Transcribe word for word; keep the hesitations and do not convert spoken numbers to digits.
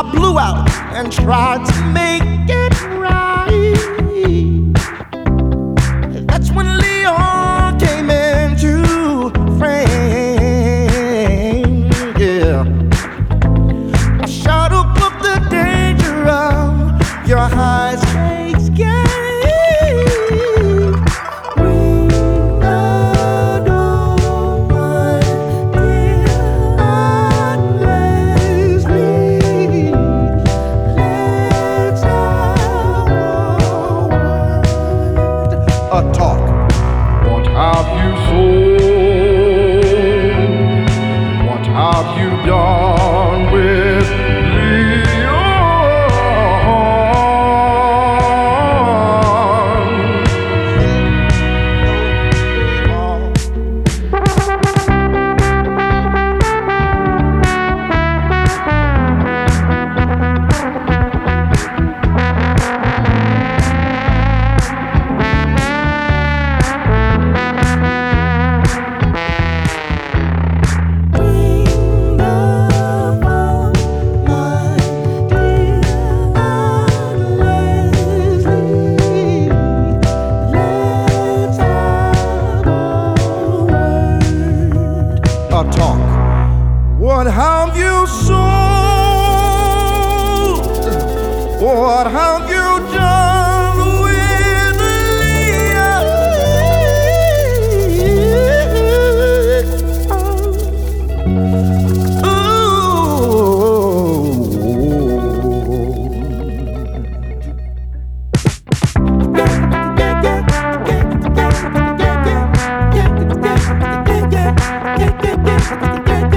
I blew out and tried to make it right. That's when Leon came into frame. Yeah, I shut up of the danger of your high stakes game. A talk. What have you sold? What have you done with A talk. What have you sold? What have you done with Leah? Ooh.